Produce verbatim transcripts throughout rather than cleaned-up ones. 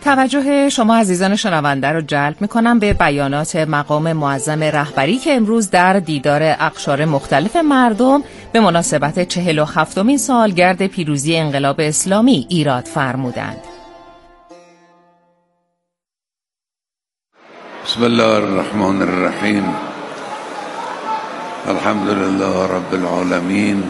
توجه شما عزیزان شنونده رو جلب می‌کنم به بیانات مقام معظم رهبری که امروز در دیدار اقشار مختلف مردم به مناسبت چهل و هفتمین سالگرد پیروزی انقلاب اسلامی ایراد فرمودند. بسم الله الرحمن الرحیم. الحمد لله رب العالمین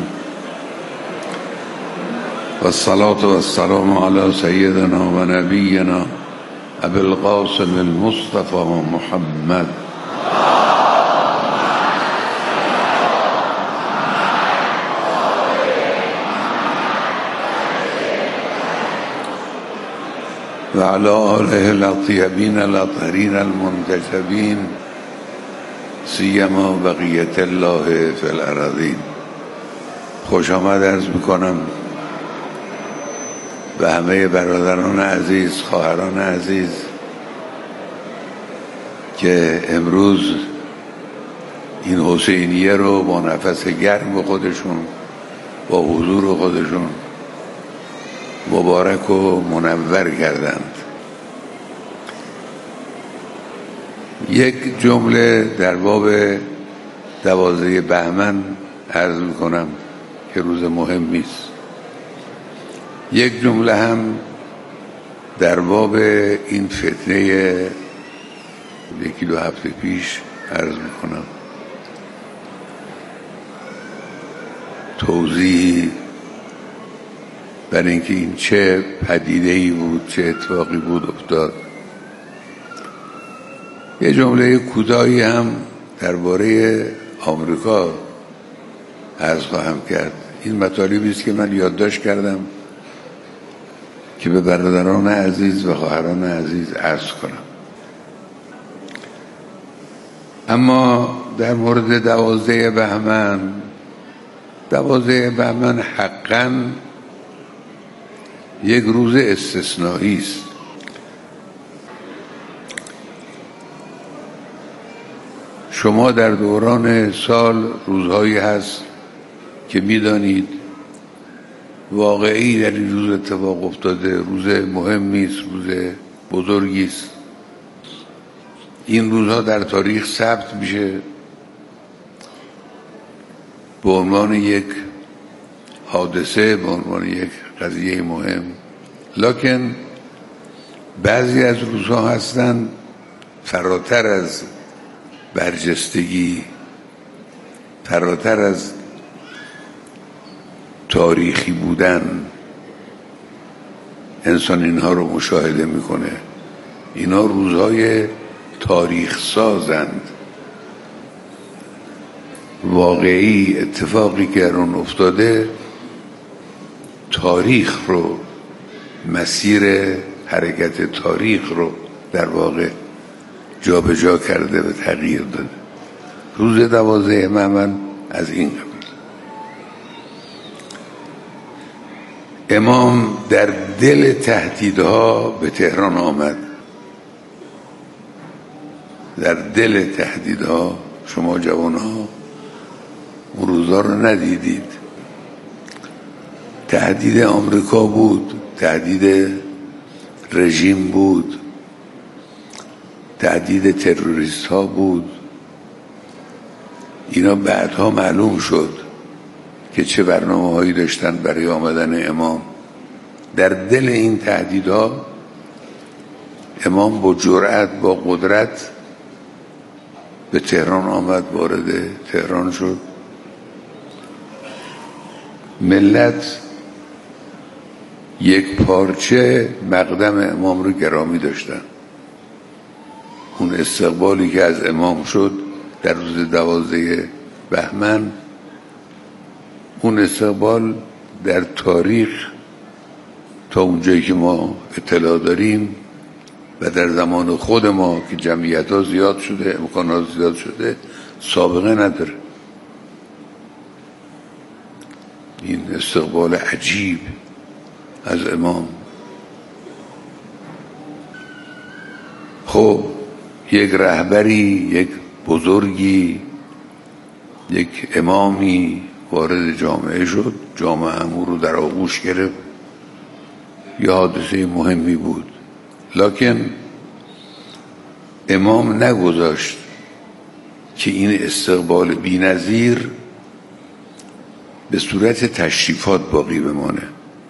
والصلاة والسلام على سيدنا و نبینا ابی القاسم المصطفى محمد و علی آله الاطیبین الاطهرین المنتجبین سیما بقیت الله فی الارضین. خوش آمد عرض میکنم و همه برادران عزیز، خواهران عزیز که امروز این حسینیه رو با نفس گرم خودشون، با حضور خودشون مبارک و منور کردند. یک جمله در باب دوازده بهمن عرض میکنم که روز مهمی است. یک جمله هم در باب این فتنه یکی دو هفته پیش عرض میکنم، توضیحی برای اینکه این چه پدیده‌ای بود، چه اتفاقی بود افتاد. یه جمله کوتاهی هم درباره آمریکا عرض خواهم کرد. این مطالبی است که من یادداشت کردم که به برادران عزیز و خواهران عزیز عرض کنم. اما در مورد دوازده بهمن، دوازده بهمن حقاً یک روز استثنایی است. شما در دوران سال روزهایی هست که میدانید واقعی در این روز اتفاق افتاده، روز مهمی است، روز بزرگی است. این روزها در تاریخ ثبت میشه به عنوان یک حادثه، به عنوان یک قضیه مهم. لکن بعضی از روزها هستند فراتر از برجستگی، فراتر از تاریخی بودن، انسان اینها رو مشاهده میکنه. اینا روزهای تاریخ سازند. واقعی اتفاقی که اون افتاده تاریخ رو، مسیر حرکت تاریخ رو در واقع جا به جا کرده و تغییر داده. روز دوازده بهمن از این قبیل. امام در دل تهدیدها به تهران آمد. در دل تهدیدها، شما جوانها اون روزا رو ندیدید. تهدید آمریکا بود، تهدید رژیم بود، تهدید تروریست ها بود. اینا بعدها معلوم شد که چه برنامه هایی داشتن برای آمدن امام. در دل این تهدیدها امام با جرأت، با قدرت به تهران آمد، وارد تهران شد. ملت یک پارچه مقدم امام رو گرامی داشتن. اون استقبالی که از امام شد در روز دوازده بهمن، اون استقبال در تاریخ تا اونجایی که ما اطلاع داریم و در زمان خود ما که جمعیت ها زیاد شده، امکانات زیاد شده، سابقه نداره. این استقبال عجیب از امام. خب یک رهبری، یک بزرگی، یک امامی وارد جامعه شد، جامعه همون رو در آغوش گرفت. یه حادثه مهمی بود. لکن امام نگذاشت که این استقبال بی‌نظیر به صورت تشریفات باقی بمانه.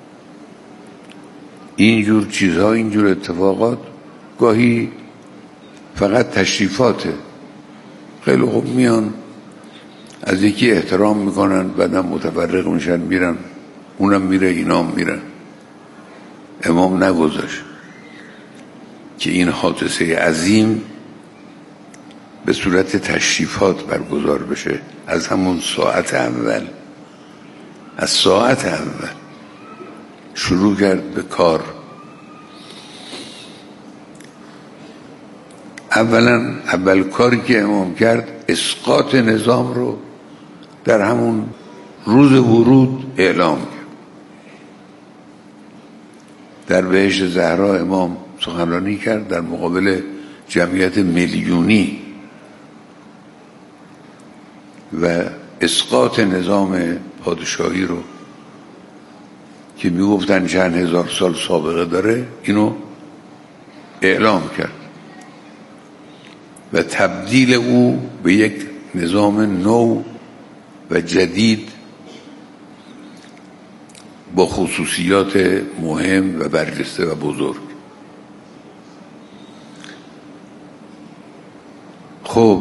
اینجور چیزها، اینجور اتفاقات گاهی فقط تشریفاته. خیلی خوب میان از یکی احترام میکنن، بعدم متفرق میشن میرن، اونم میره اینام میرن. امام نگذاشت که این حادثه عظیم به صورت تشریفات برگزار بشه. از همون ساعت اول از ساعت اول شروع کرد به کار. اولا اول کاری که امام کرد اسقاط نظام رو در همون روز ورود اعلام کرد. در بهشت زهرا امام سخنرانی کرد در مقابل جمعیت میلیونی و اسقاط نظام پادشاهی رو که میگفتن چند هزار سال سابقه داره اینو اعلام کرد و تبدیل او به یک نظام نو و جدید با خصوصیات مهم و برجسته و بزرگ. خب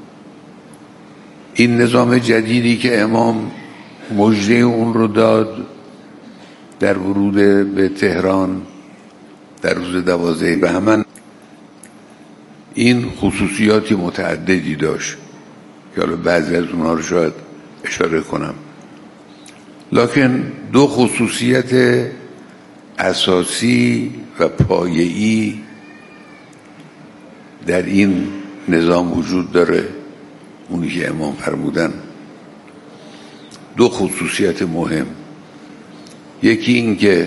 این نظام جدیدی که امام مژده اون رو داد در ورود به تهران در روز دوازده بهمن، این خصوصیاتی متعددی داشت که حالا بعضی از اونها رو شاید اشاره کنم، لکن دو خصوصیت اساسی و پایه‌ای در این نظام وجود داره. اونی که امام فرمودن دو خصوصیت مهم، یکی این که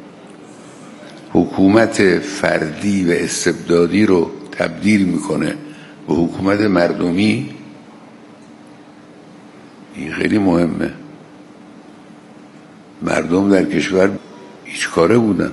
حکومت فردی و استبدادی رو تبدیل میکنه به حکومت مردمی. این خیلی مهمه. مردم در کشور هیچ کاره بودن،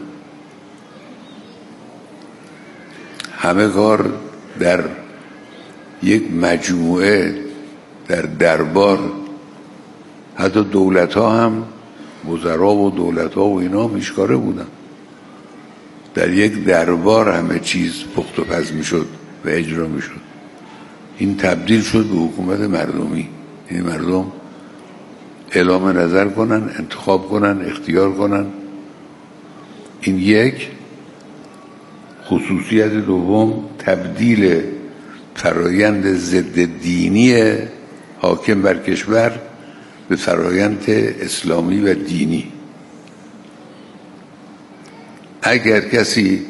همه کار در یک مجموعه در دربار، حتی دولت ها هم وزرا و دولت ها و اینا هم هیچ کاره بودن. در یک دربار همه چیز پخت و پز می شد و اجرا می شد. این تبدیل شد به حکومت مردمی. این مردم اعلام نظر کنن، انتخاب کنن، اختیار کنن. این یک خصوصیت. دوم تبدیل فرایند ضد دینی حاکم بر کشور به فرایند اسلامی و دینی. اگر کسی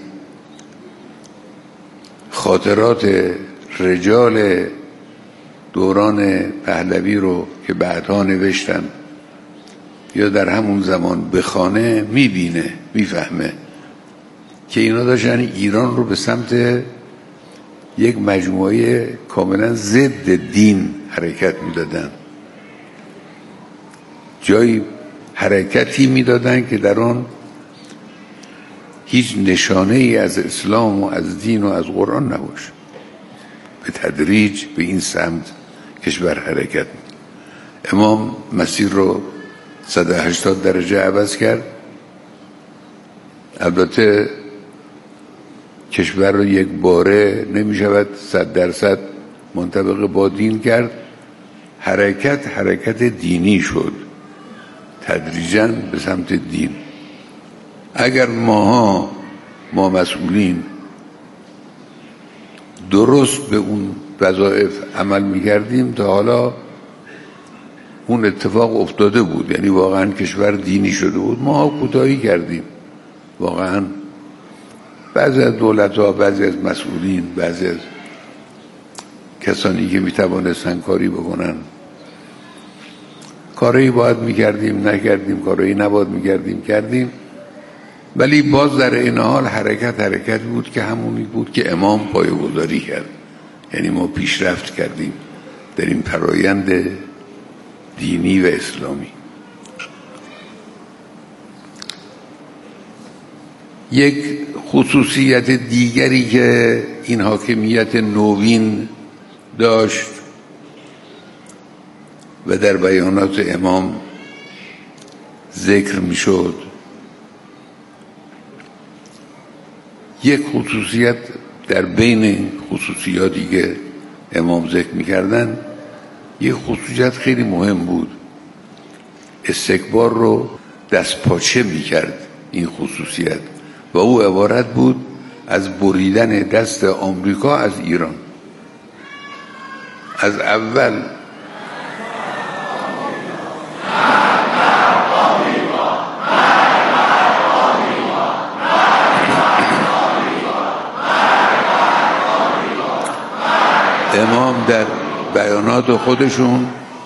خاطرات رجال دوران پهلوی رو که بعدها نوشتن یا در همون زمان بخونه، میبینه، میفهمه که اینا داشتن ایران رو به سمت یک مجموعه کاملا ضد دین حرکت میدادن. جایی حرکتی میدادن که در آن هیچ نشانه ای از اسلام و از دین و از قرآن نباشه. به تدریج به این سمت کشور حرکت می‌کرد. امام مسیر رو صد و هشتاد درجه عوض کرد. البته کشور رو یک باره نمی شود صد درصد منطبق با دین کرد. حرکت حرکت دینی شد، تدریجاً به سمت دین. اگر ماها ما مسئولین درست به اون وظایف عمل می‌کردیم تا حالا اون اتفاق افتاده بود، یعنی واقعا کشور دینی شده بود. ما کوتاهی کردیم واقعا. بعضی از دولت‌ها، بعضی از مسئولین، بعضی از کسانی که میتوانستن کاری بکنن، کاری باید میکردیم نکردیم، کاری نباید میکردیم کردیم. ولی باز در این حال حرکت حرکت بود که همونی بود که امام پایه‌گذاری کرد. یعنی ما پیشرفت کردیم در این فرایند دینی و اسلامی. یک خصوصیت دیگری که این حاکمیت نوین داشت و در بیانات امام ذکر می شد، یک خصوصیت در بین خصوصیاتی که امام ذکر می کردن، یک خصوصیت خیلی مهم بود، استکبار رو دست پاچه می کرد این خصوصیت، و او عبارت بود از بریدن دست آمریکا از ایران. از اول امام در بیانات خودشون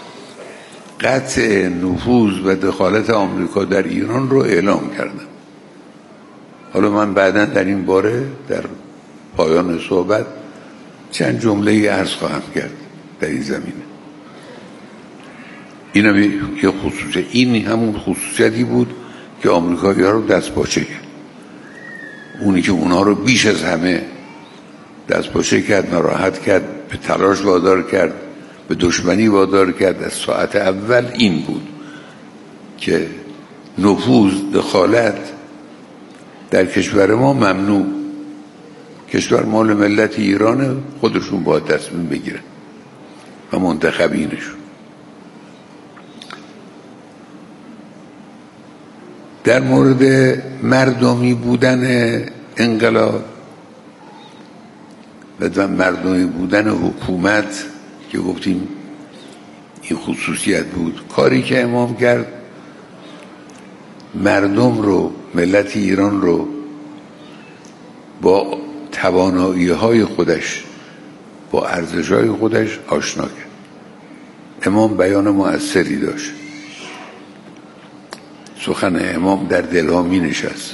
قطع نفوذ و دخالت آمریکا در ایران رو اعلام کردن. حالا من بعداً در این باره در پایان صحبت چند جمله عرض خواهم کرد در این زمینه. این هم یه خصوصیت، این همون خصوصیتی بود که آمریکایی‌ها رو دست پاچه کرد، اونی که اونها رو بیش از همه دست پاچه کرد، ناراحت کرد، به تلاش وادار کرد، به دشمنی وادار کرد از ساعت اول این بود که نفوذ، دخالت در کشور ما ممنوع، کشور مال ملت ایرانه، خودشون باید تصمیم بگیرن و منتخبینشون. در مورد مردمی بودن انقلاب و مردمی بودن حکومت که گفتیم این خصوصیت بود، کاری که امام کرد مردم رو، ملت ایران رو با توانایی‌های خودش، با ارزش‌های خودش آشنا کرد. امام بیان مؤثری داشت، سخن امام در دلها می نشست.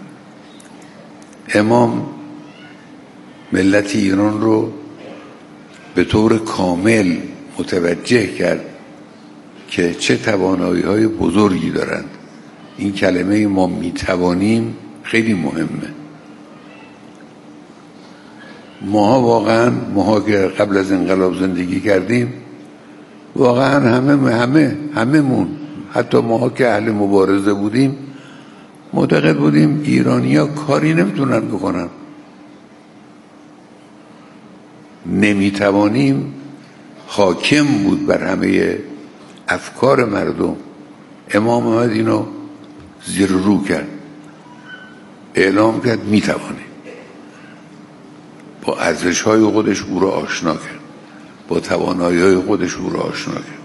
امام ملت ایران رو به طور کامل متوجه کرد که چه توانایی‌های بزرگی دارند. این کلمه ما میتوانیم خیلی مهمه. ماها واقعا، ماها که قبل از انقلاب زندگی کردیم، واقعا همه همه همه‌مون، حتی ماها که اهل مبارزه بودیم، معتقد بودیم ایرانی‌ها کاری نمیتونن بکنن. نمیتوانیم حاکم بود بر همه افکار مردم. امام اومد اینو زیر رو کرد، اعلام کرد میتوانه، با ارزش‌های خودش او را آشنا کرد، با توانایی‌های خودش او را آشنا کرد.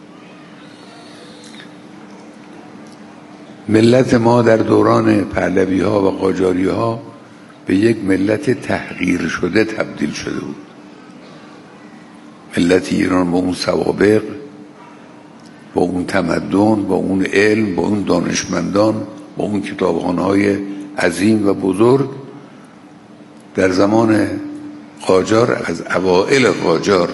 ملت ما در دوران پهلوی‌ها و قاجاری‌ها به یک ملت تحقیر شده تبدیل شده بود. ملت ایران با اون سوابق، با اون تمدن، با اون علم، با اون دانشمندان، با اون کتابخانه‌های عظیم و بزرگ، در زمان قاجار، از اوائل قاجار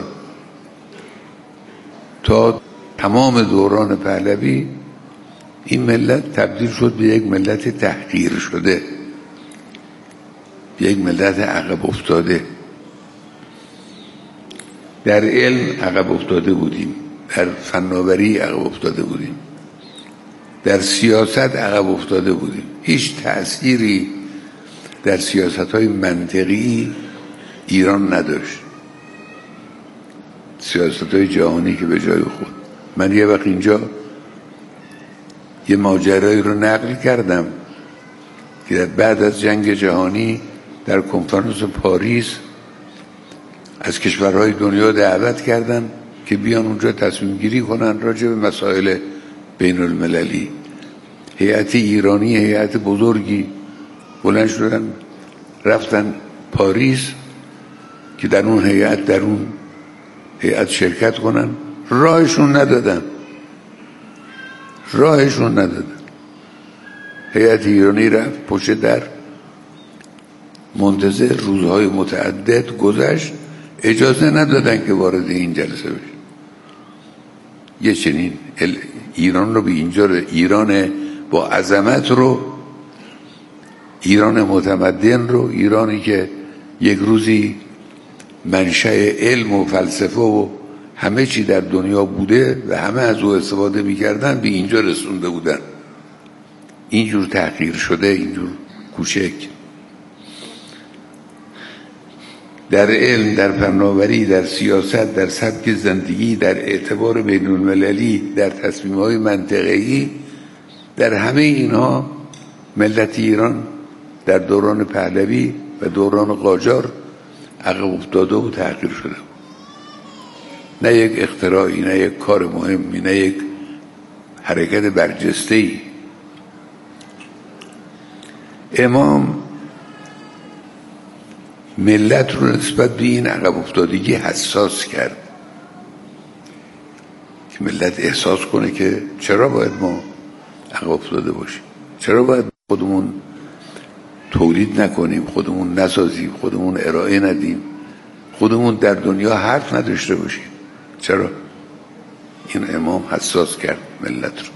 تا تمام دوران پهلوی، این ملت تبدیل شد به یک ملت تحقیر شده، به یک ملت عقب افتاده. در علم عقب افتاده بودیم، در فناوری عقب افتاده بودیم، در سیاست عقب افتاده بودیم. هیچ تأثیری در سیاست‌های منطقی ایران نداشت، سیاست‌های جهانی که به جای خود. من یه وقت اینجا یه ماجرایی رو نقل کردم که بعد از جنگ جهانی در کنفرانس پاریس از کشورهای دنیا دعوت کردن که بیان اونجا تصمیم گیری کنن راجع به مسائل بین المللی. هیئت ایرانی، هیئت بزرگی بلند شدن رفتن پاریس که در اون هیئت در اون هیئت شرکت کنن. راهشون ندادن راهشون ندادن هیئت ایرانی رفت پشت در، منتظر روزهای متعدد گذشت، اجازه ندادن که وارد این جلسه بشه. یه چنین ایران رو به اینجا، ایران با عظمت رو ایران متمدن رو، ایرانی که یک روزی منشأ علم و فلسفه و همه چی در دنیا بوده و همه از او استفاده میکردن، به اینجا رسونده بودن. اینجور تحقیر شده، اینجور کوچک. در علم، در فناوری، در سیاست، در سبک زندگی، در اعتبار بین المللی، در تصمیم‌های منطقه‌ای، در همه اینها ملت ایران در دوران پهلوی و دوران قاجار عقب افتاده و تحقیر شده بود. نه یک اختراعی، نه یک کار مهمی، نه یک حرکت برجسته‌ای. امام ملت رو نسبت به این عقب افتادگی حساس کرد که ملت احساس کنه که چرا باید ما عقب افتاده باشیم، چرا باید خودمون تولید نکنیم، خودمون نسازیم، خودمون ارائه ندیم، خودمون در دنیا حرف نداشته باشیم. چرا؟ این امام حساس کرد ملت رو،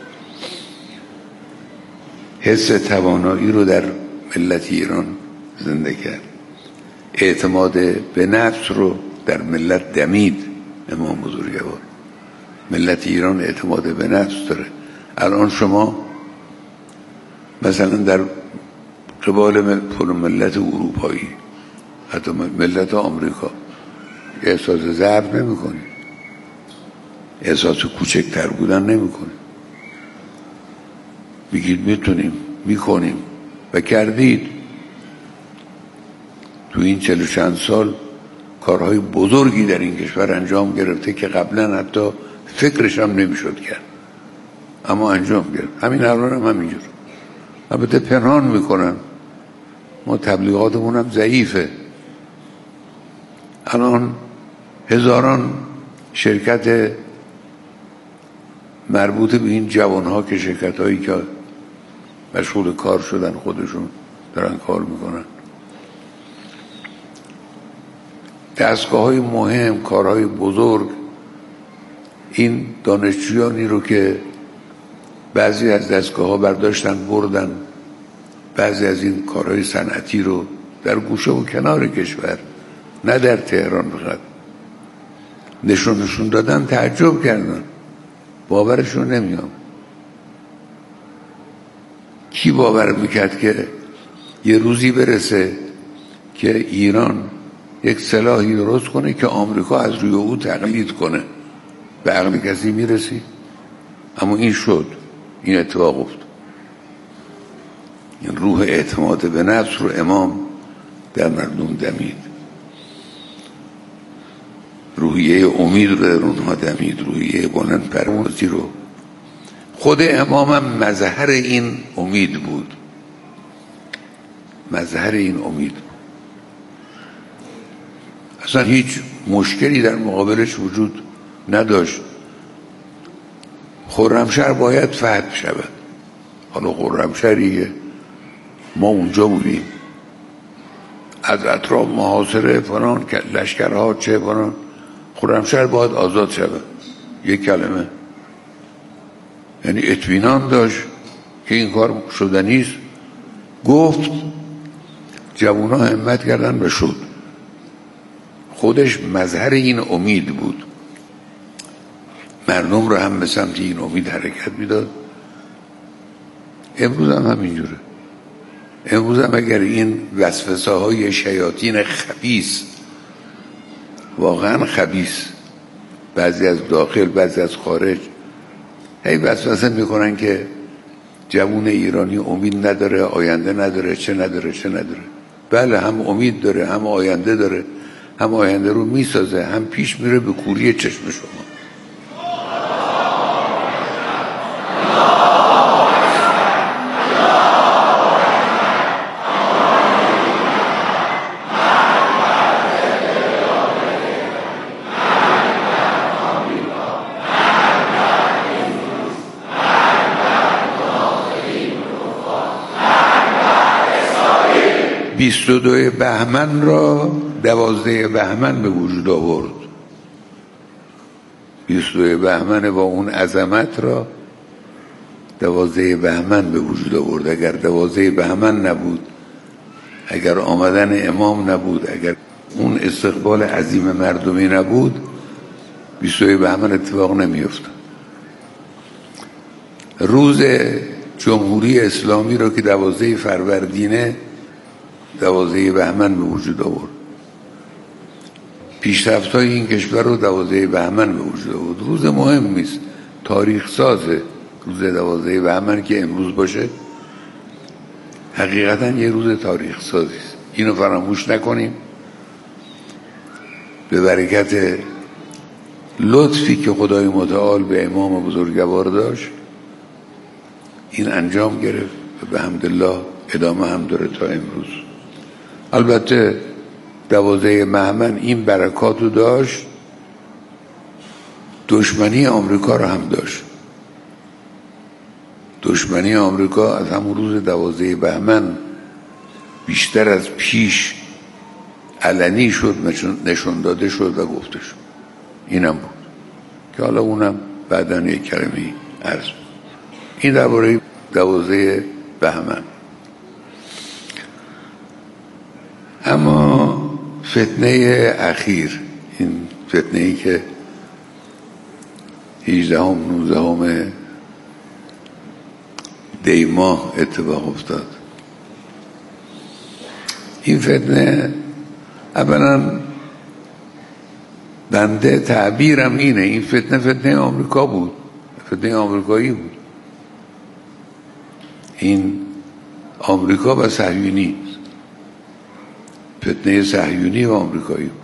حس توانایی رو در ملت ایران زنده کرد، اعتماد به نفس رو در ملت دمید. امام بزرگوار، ملت ایران اعتماد به نفس داره. الان شما مثلا در قبال ملت اروپایی، حتی ملت آمریکا، احساس ضعف نمی کنی، احساس کوچکتر بودن نمی کنی. بگید میتونیم، میکنیم و کردید. تو این چهل و چند سال کارهای بزرگی در این کشور انجام گرفته که قبلا حتی فکرش هم نمیشد کرد، اما انجام گرفت. همین الان هم همینجور. البته پنهان میکنن، ما تبلیغاتمون هم ضعیفه. الان هزاران شرکت مربوط به این جوانها که شرکت هایی که مشغول کار شدن خودشون دارن کار میکنن، دستگاه های مهم، کارهای بزرگ. این دانشجویانی رو که بعضی از دستگاه ها برداشتن بردن، بعضی از این کارهای صنعتی رو در گوشه و کنار کشور، نه در تهران فقط، نشونشون دادن، تعجب کردن، باورشون نمیام. کی باور میکرد که یه روزی برسه که ایران یک سلاحی درست کنه که آمریکا از روی او تقلید کنه؟ به عقل کسی میرسی؟ اما این شد، این اتفاق افتاد. این روح اعتماد به نفس رو امام در مردم دمید، روحیه امید رو در اونها دمید، روحیه بلند پروازی رو. خود امام هم مظهر این امید بود، مظهر این امید بود. اصلا هیچ مشکلی در مقابلش وجود نداشت. خرمشهر باید فتح شود. حالا خرمشهریه، ما اونجا بودیم، از اطراف محاصره فلان لشکرها چه فلان، خرمشهر باید آزاد شود. یک کلمه، یعنی اطمینان داشت که این کار شدنیست. گفت، جوونا همت کردن و شد. خودش مظهر این امید بود، مردم رو هم به سمت این امید حرکت میداد. امروز هم همینجوره. امروز هم اگر این وسوسه های شیاطین خبیث، واقعا خبیث، بعضی از داخل بعضی از خارج، هی وسوسه میکنن که جوون ایرانی امید نداره، آینده نداره، چه نداره چه نداره. بله، هم امید داره، هم آینده داره، هم آینده رو میسازه، هم پیش میره به کوری چشم شما. بیست و دو بهمن را دوازده بهمن به وجود آورد. بیست و دو بهمن با اون عظمت را دوازده بهمن به وجود آورد. اگر دوازده بهمن نبود، اگر آمدن امام نبود، اگر اون استقبال عظیم مردمی نبود، بیست و یک بهمن اتفاق نمی‌افتاد. روز جمهوری اسلامی رو که دوازده فروردینه، دوازده بهمن به وجود آورد. پیشرفت‌های این کشور رو دوازده بهمن به وجود آورد. روز مهمی است، تاریخ سازه. روز دوازده بهمن که امروز باشه حقیقتا یه روز تاریخ سازی است. اینو فراموش نکنیم. به برکت لطفی که خدای متعال به امام بزرگوار داشت این انجام گرفت و به حمدالله ادامه هم داره تا امروز. البته دوازده بهمن این برکات رو داشت، دشمنی آمریکا رو هم داشت. دشمنی آمریکا از همون روز دوازده بهمن بیشتر از پیش علنی شد، نشون داده شد و گفته شد. اینم بود که حالا اونم بعداً یک کلمه‌ای عرض بود. این درباره دوازده بهمن. اما فتنه اخیر، این فتنه‌ای که هجدهم نوزدهم دی ماه اتفاق افتاد، این فتنه اولا بنده تعبیرم اینه، این فتنه فتنه آمریکا بود، فتنه آمریکایی بود. این آمریکا و صهیونی، فتنه صهیونی و آمریکایی بود.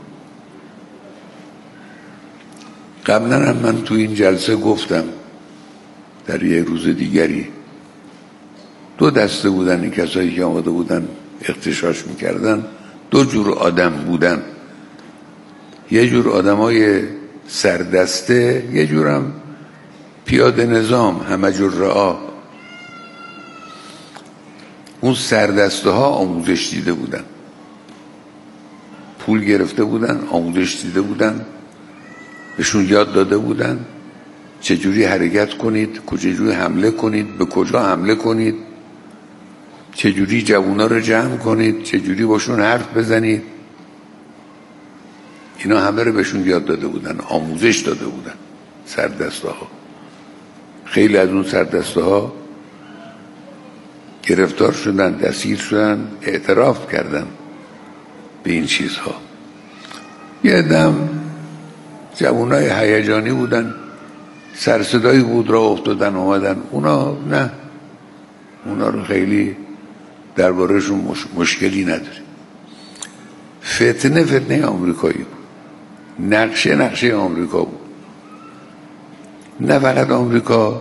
قبلا هم من تو این جلسه گفتم در یک روز دیگری، دو دسته بودن این کسایی که آمده بودن اغتشاش میکردن، دو جور آدم بودن. یه جور آدمای سردسته، یه جورم پیاده نظام، همه جور رعا. اون سردسته ها آموزش دیده بودن، پول گرفته بودن، آموزش دیده بودن، بهشون یاد داده بودن چجوری حرکت کنید، چجوری حمله کنید، به کجا حمله کنید، چجوری جوونا رو جمع کنید، چجوری باشون حرف بزنید. اینا همه رو بهشون یاد داده بودن، آموزش داده بودن سردسته ها. خیلی از اون سردسته ها گرفتار شدن، دستگیر شدن، اعتراف کردن به این چیزها. یه دم جوانای هیجانی بودن، سرصدایی بود را افتادن آمدن. اونا نه، اونا رو خیلی دربارهشون مش... مشکلی نداره. فتنه فتنه آمریکایی بود، نقشه نقشه آمریکا بود. نه فقط آمریکا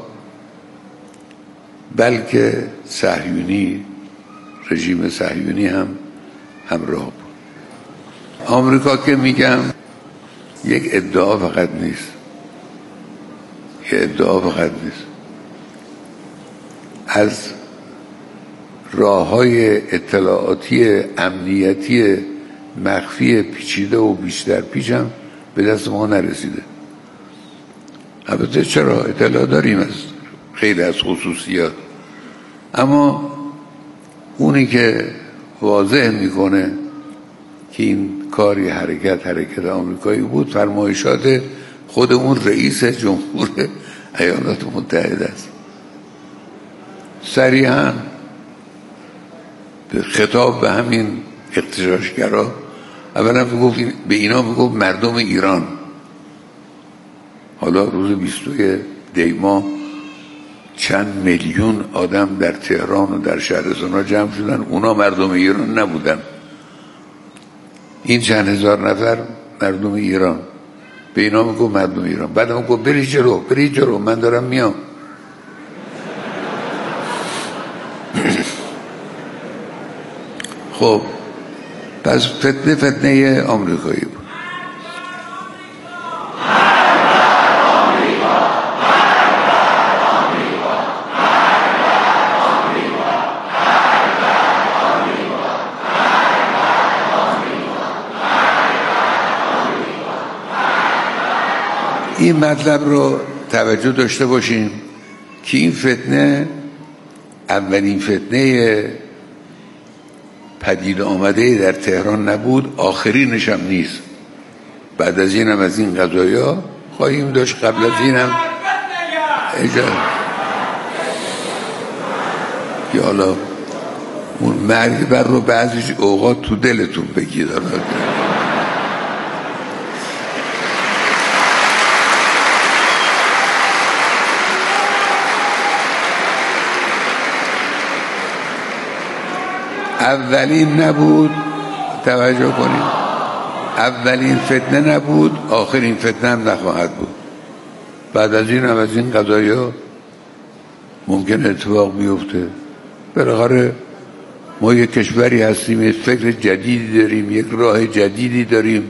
بلکه صهیونی، رژیم صهیونی هم همراه بود. آمریکا که میگم یک ادعا فقط نیست، یک ادعا فقط نیست. از راه‌های اطلاعاتی امنیتی مخفی پیچیده و بیشتر پیچ هم به دست ما نرسیده. البته چرا اطلاع داریم از خیلی از خصوصیات، اما اونی که واضح میکنه که این کاری حرکت حرکت آمریکایی بود، فرمایشات خود اون رئیس جمهور ایالات متحده است. صریحاً به خطاب به همین اغتشاشگرا اولا میگفت، به اینا میگفت مردم ایران. حالا روز بیست و یک دی ماه چند میلیون آدم در تهران و در شهرستان‌ها جمع شدن، اونا مردم ایران نبودن. این چند هزار نفر مردم ایران، به اینا میگفت مردم ایران. بعد هم گفت بری جلو، بری جلو، من دارم میام. خب پس فتنه فتنه آمریکایی بود. این مطلب رو توجه داشته باشیم که این فتنه اولین فتنه پدید آمده در تهران نبود، آخرینش هم نیست. بعد از این هم از این قضایا خواهیم داشت، قبل از این هم اجازه که حالا اون مرگ بر رو بعضیش اوقات تو دلتون بگید. اولین نبود، توجه کنید، اولین فتنه نبود، آخرین فتنه هم نخواهد بود. بعد از این هم از این قضایا ممکن اتفاق بیفته. بالاخره ما یک کشوری هستیم، یک فکر جدیدی داریم، یک راه جدیدی داریم،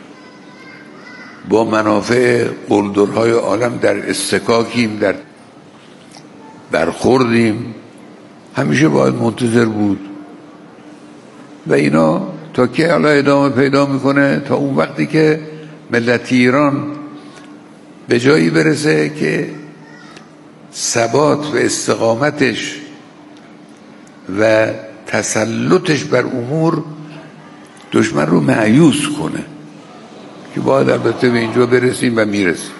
با منافع قلدرهای عالم در استکاکیم، در برخوردیم. همیشه باید منتظر بود و اینا تا که حالا ادامه پیدا میکنه، تا اون وقتی که ملت ایران به جایی برسه که ثبات و استقامتش و تسلطش بر امور دشمن رو مایوس کنه، که باید البته به اینجا برسیم و میرسیم.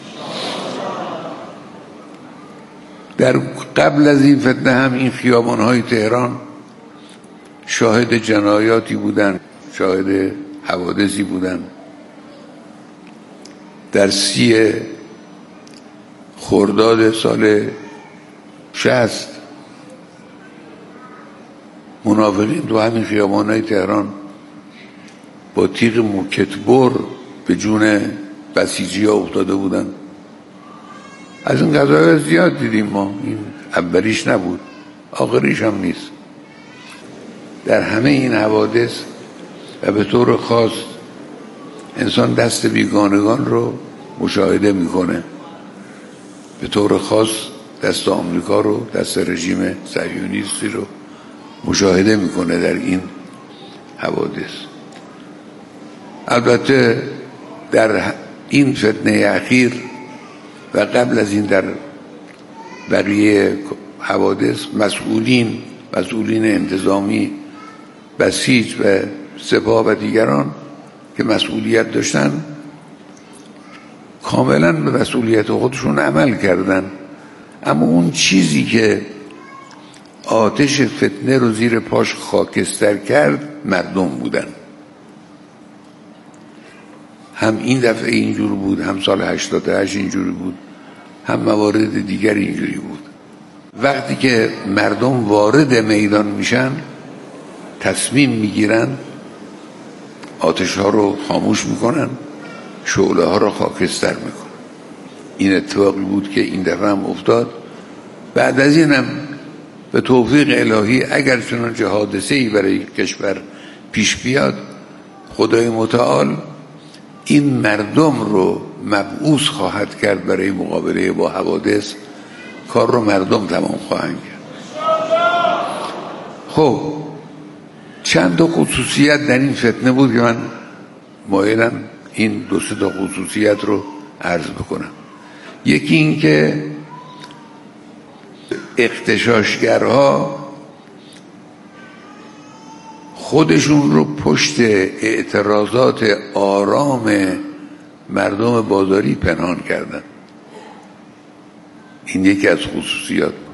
در قبل از این فتنه هم این خیابان‌های تهران شاهد جنایاتی بودن، شاهد حوادثی بودن. در سی خرداد سال شصت منافقین تو همین خیابان‌های تهران با تیغ موکتبر به جون بسیجی ها افتاده بودن. از این قضایا زیاد دیدیم ما، این اولیش نبود، آخریش هم نیست. در همه این حوادث و به طور خاص انسان دست بیگانگان رو مشاهده میکنه، به طور خاص دست آمریکا رو، دست رژیم صهیونیستی رو مشاهده میکنه در این حوادث. البته در این فتنه اخیر و قبل از این در بقیه حوادث مسئولین مسئولین انتظامی، بسیج و سپاه و دیگران که مسئولیت داشتن کاملا به مسئولیت خودشون عمل کردن، اما اون چیزی که آتش فتنه رو زیر پاش خاکستر کرد مردم بودن. هم این دفعه اینجور بود، هم سال هشتاد و هشت اینجوری بود، هم موارد دیگر اینجوری بود. وقتی که مردم وارد میدان میشن، تصمیم میگیرن، آتش ها رو خاموش میکنن، شعله ها رو خاکستر میکنن. این اتفاقی بود که این دفعه هم افتاد. بعد از این هم به توفیق الهی اگر چنانچه حادثه‌ای برای کشور پیش بیاد، خدای متعال این مردم رو مبعوث خواهد کرد برای مقابله با حوادث. کار رو مردم تمام خواهند کرد. خب چند تا خصوصیت در این فتنه بود که من مایلم این دو سه تا خصوصیت رو عرض بکنم. یکی این که اغتشاشگرها خودشون رو پشت اعتراضات آرام مردم بازاری پنهان کردن. این یکی از خصوصیات بود.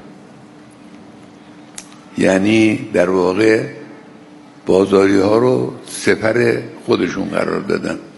یعنی در واقع بازاری ها رو سپر خودشون قرار دادن.